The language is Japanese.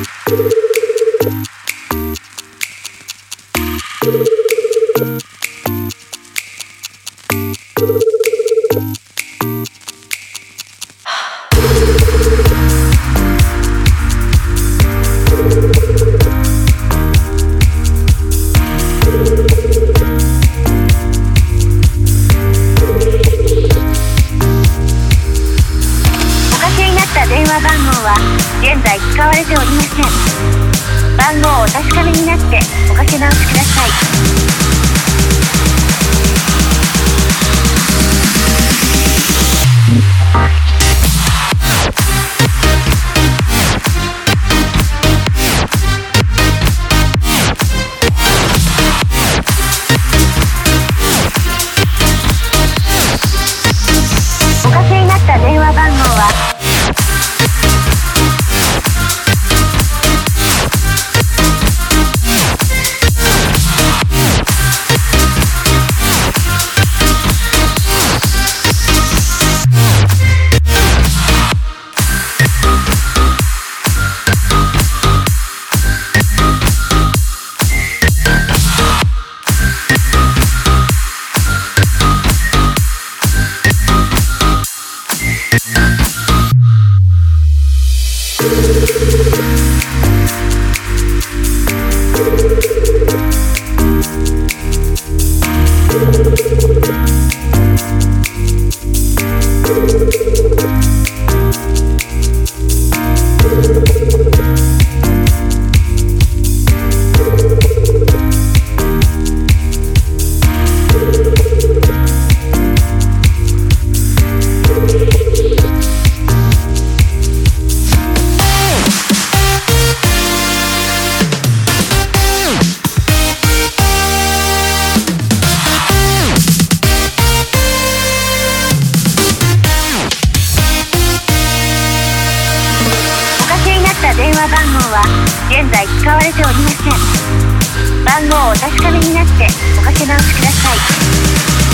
電話番号は現在使われておりません。番号をお確かめになっておかけ直しください。おかけになった電話番号は電話番号は現在使われておりません。番号をお確かめになっておかけ直しください。